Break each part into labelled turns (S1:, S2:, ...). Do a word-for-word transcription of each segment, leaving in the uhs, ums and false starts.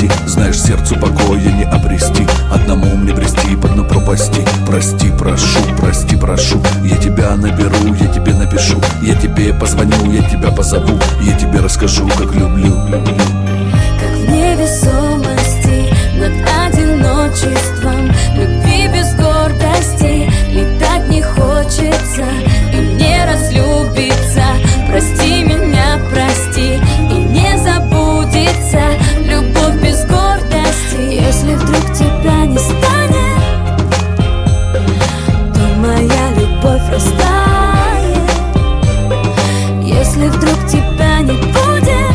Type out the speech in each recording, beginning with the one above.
S1: прости. Знаешь, сердцу покоя не обрести, одному мне брести по дну пропасти. Прости, прошу, прости, прошу. Я тебя наберу, я тебе напишу, я тебе позвоню, я тебя позову, я тебе расскажу, как люблю.
S2: Как в невесомости над одиночеством, любви без гордости, летать не хочется и не разлюбиться. Прости меня, прости, и не забудется любовь без гордости. Если вдруг тебя не станет, то моя любовь растает. Если вдруг тебя не будет,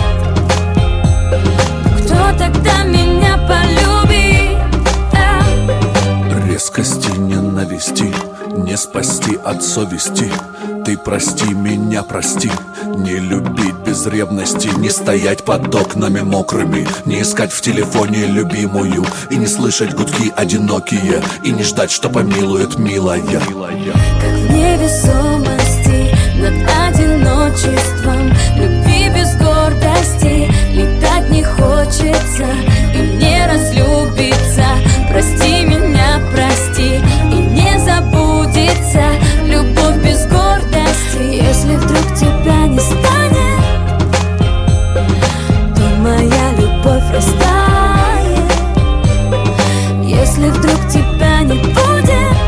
S2: кто тогда меня полюбит? А?
S1: Резкости ненависти не спасти от совести. Ты прости меня, прости. Не любить без ревности, не стоять под окнами мокрыми, не искать в телефоне любимую, и не слышать гудки одинокие, и не ждать, что помилует милая.
S2: Как в невесомости над одиночеством, любви без гордости, летать не хочется и не разлюбиться. Прости меня, прости, и не забудется любовь без гордости. Если вдруг тебя не станет, то моя любовь растает. Если вдруг тебя не будет,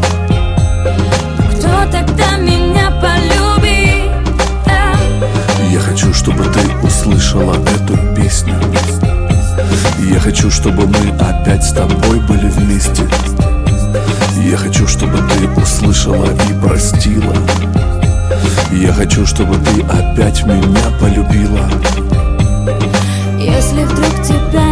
S2: кто тогда меня полюбит? А?
S1: Я хочу, чтобы ты услышала эту песню. Я хочу, чтобы мы опять с тобой были вместе. Я хочу, чтобы ты услышала и простила. Я хочу, чтобы ты опять меня полюбила.
S2: Если вдруг тебя